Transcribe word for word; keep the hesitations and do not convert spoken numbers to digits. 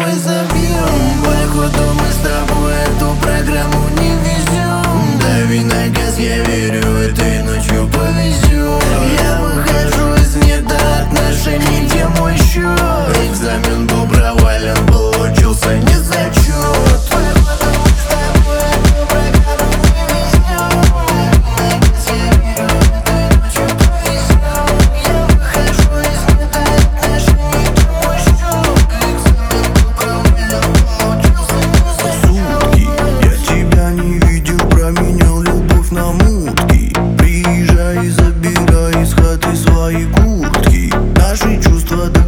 мы забьем. Походу мы с тобой эту программу не везем. Дави на газ, я верю, этой ночью повезет. Я выхожу из недоотношений, где мой счет. Экзамен был провален, получился не зачет. Приезжай, забирай из хаты свои куртки. Наши чувства